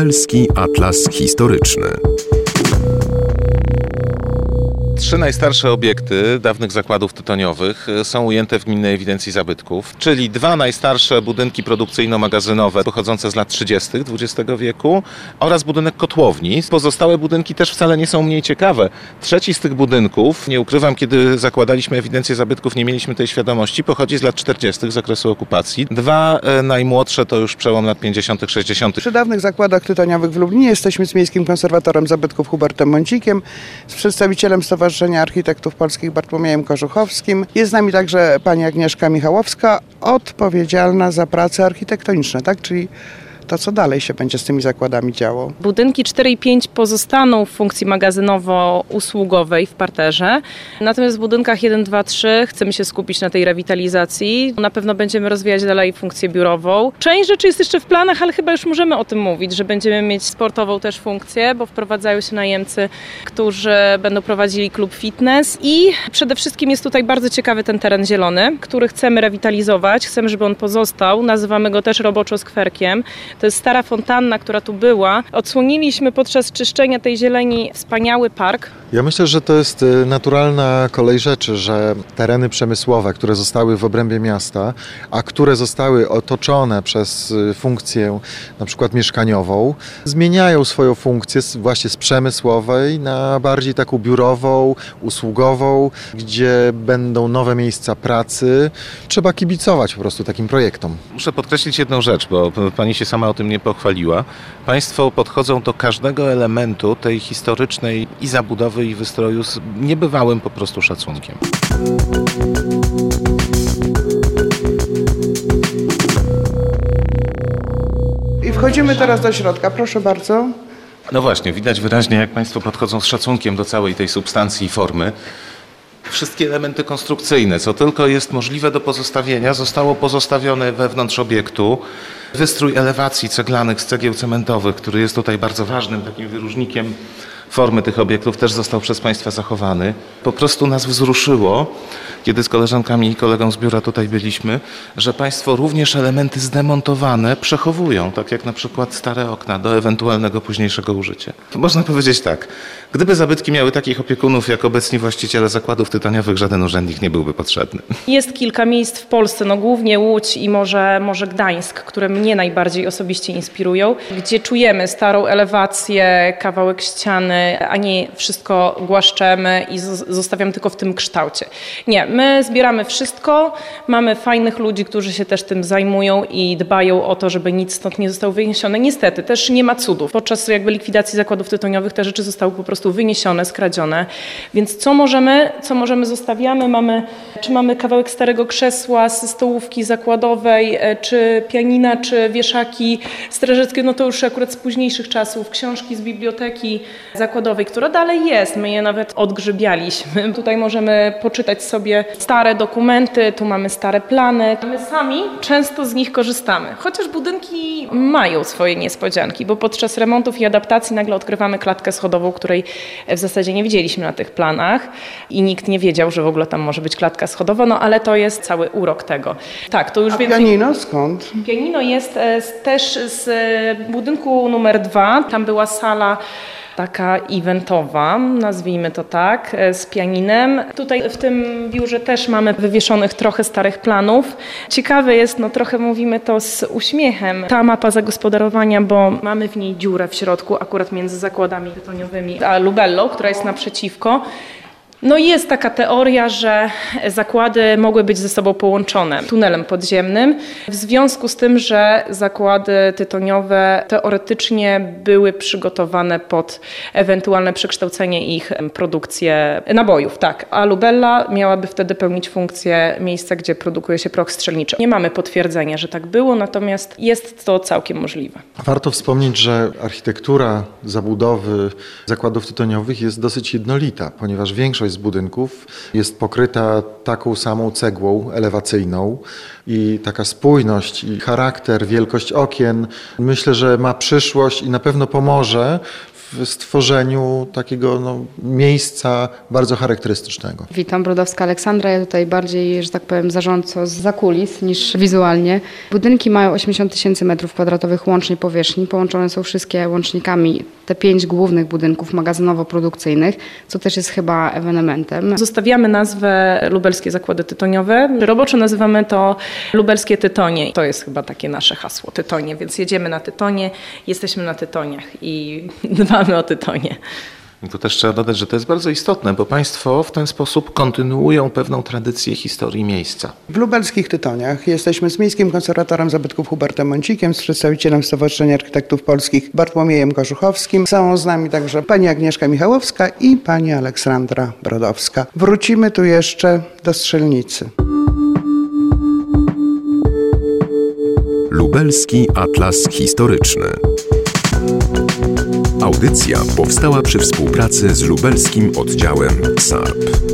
Lubelski Atlas Historyczny. 3 najstarsze obiekty dawnych zakładów tytoniowych są ujęte w Gminnej Ewidencji Zabytków, czyli 2 najstarsze budynki produkcyjno-magazynowe pochodzące z lat 30. XX wieku oraz budynek kotłowni. Pozostałe budynki też wcale nie są mniej ciekawe. Trzeci z tych budynków, nie ukrywam, kiedy zakładaliśmy Ewidencję Zabytków, nie mieliśmy tej świadomości, pochodzi z lat 40. z okresu okupacji. 2 najmłodsze to już przełom lat 50., 60. Przy dawnych zakładach tytoniowych w Lublinie jesteśmy z Miejskim Konserwatorem Zabytków Hubertem Mącikiem, z przedstawicielem Stowarzyszenia Architektów Polskich Bartłomiejem Korzuchowskim. Jest z nami także pani Agnieszka Michałowska, odpowiedzialna za prace architektoniczne, tak? Czyli to, co dalej się będzie z tymi zakładami działo. Budynki 4 i 5 pozostaną w funkcji magazynowo-usługowej w parterze. Natomiast w budynkach 1, 2, 3 chcemy się skupić na tej rewitalizacji. Na pewno będziemy rozwijać dalej funkcję biurową. Część rzeczy jest jeszcze w planach, ale chyba już możemy o tym mówić, że będziemy mieć sportową też funkcję, bo wprowadzają się najemcy, którzy będą prowadzili klub fitness. I przede wszystkim jest tutaj bardzo ciekawy ten teren zielony, który chcemy rewitalizować. Chcemy, żeby on pozostał. Nazywamy go też roboczo skwerkiem. To jest stara fontanna, która tu była. Odsłoniliśmy podczas czyszczenia tej zieleni wspaniały park. Ja myślę, że to jest naturalna kolej rzeczy, że tereny przemysłowe, które zostały w obrębie miasta, a które zostały otoczone przez funkcję na przykład mieszkaniową, zmieniają swoją funkcję właśnie z przemysłowej na bardziej taką biurową, usługową, gdzie będą nowe miejsca pracy. Trzeba kibicować po prostu takim projektom. Muszę podkreślić jedną rzecz, bo pani się sama o tym nie pochwaliła. Państwo podchodzą do każdego elementu tej historycznej i zabudowy, i wystroju z niebywałym po prostu szacunkiem. I wchodzimy teraz do środka, proszę bardzo. No właśnie, widać wyraźnie, jak państwo podchodzą z szacunkiem do całej tej substancji i formy. Wszystkie elementy konstrukcyjne, co tylko jest możliwe do pozostawienia, zostało pozostawione wewnątrz obiektu. Wystrój elewacji ceglanych z cegieł cementowych, który jest tutaj bardzo ważnym takim wyróżnikiem formy tych obiektów, też został przez państwa zachowany. Po prostu nas wzruszyło, kiedy z koleżankami i kolegą z biura tutaj byliśmy, że państwo również elementy zdemontowane przechowują, tak jak na przykład stare okna do ewentualnego późniejszego użycia. Można powiedzieć tak, gdyby zabytki miały takich opiekunów jak obecni właściciele zakładów tytoniowych, żaden urzędnik nie byłby potrzebny. Jest kilka miejsc w Polsce, no głównie Łódź i może Gdańsk, które mnie najbardziej osobiście inspirują, gdzie czujemy starą elewację, kawałek ściany, a nie wszystko głaszczemy i zostawiamy tylko w tym kształcie. Nie, my zbieramy wszystko, mamy fajnych ludzi, którzy się też tym zajmują i dbają o to, żeby nic stąd nie zostało wyniesione. Niestety, też nie ma cudów. Podczas likwidacji zakładów tytoniowych te rzeczy zostały po prostu wyniesione, skradzione. Więc co możemy zostawiamy. Mamy kawałek starego krzesła z stołówki zakładowej, czy pianina, czy wieszaki strażackie, no to już akurat z późniejszych czasów, książki z biblioteki zakładowej, która dalej jest. My je nawet odgrzybialiśmy. Tutaj możemy poczytać sobie stare dokumenty, tu mamy stare plany. My sami często z nich korzystamy. Chociaż budynki mają swoje niespodzianki, bo podczas remontów i adaptacji nagle odkrywamy klatkę schodową, której w zasadzie nie widzieliśmy na tych planach i nikt nie wiedział, że w ogóle tam może być klatka schodowa, no ale to jest cały urok tego. Tak, to już więcej... Pianino skąd? Pianino jest też z budynku numer 2. Tam była sala taka eventowa, nazwijmy to tak, z pianinem. Tutaj w tym biurze też mamy wywieszonych trochę starych planów. Ciekawe jest, no trochę mówimy to z uśmiechem, ta mapa zagospodarowania, bo mamy w niej dziurę w środku, akurat między zakładami tytoniowymi a Lubellą, która jest naprzeciwko. No i jest taka teoria, że zakłady mogły być ze sobą połączone tunelem podziemnym w związku z tym, że zakłady tytoniowe teoretycznie były przygotowane pod ewentualne przekształcenie ich produkcję nabojów, tak. A Lubella miałaby wtedy pełnić funkcję miejsca, gdzie produkuje się proch strzelniczy. Nie mamy potwierdzenia, że tak było, natomiast jest to całkiem możliwe. Warto wspomnieć, że architektura zabudowy zakładów tytoniowych jest dosyć jednolita, ponieważ większość z budynków jest pokryta taką samą cegłą elewacyjną i taka spójność i charakter, wielkość okien myślę, że ma przyszłość i na pewno pomoże w stworzeniu takiego miejsca bardzo charakterystycznego. Witam, Brodowska Aleksandra. Ja tutaj bardziej, że tak powiem, zarządco zza kulis niż wizualnie. Budynki mają 80 000 m2 łącznej powierzchni. Połączone są wszystkie łącznikami te 5 głównych budynków magazynowo-produkcyjnych, co też jest chyba ewenementem. Zostawiamy nazwę Lubelskie Zakłady Tytoniowe. Roboczo nazywamy to Lubelskie Tytonie. To jest chyba takie nasze hasło, Tytonie, więc jedziemy na Tytonie, jesteśmy na Tytoniach i dbamy o Tytonie. I tu też trzeba dodać, że to jest bardzo istotne, bo państwo w ten sposób kontynuują pewną tradycję historii miejsca. W lubelskich Tytoniach jesteśmy z Miejskim Konserwatorem Zabytków Hubertem Mącikiem, z przedstawicielem Stowarzyszenia Architektów Polskich Bartłomiejem Korzuchowskim. Są z nami także pani Agnieszka Michałowska i pani Aleksandra Brodowska. Wrócimy tu jeszcze do strzelnicy. Lubelski Atlas Historyczny. Audycja powstała przy współpracy z lubelskim oddziałem SARP.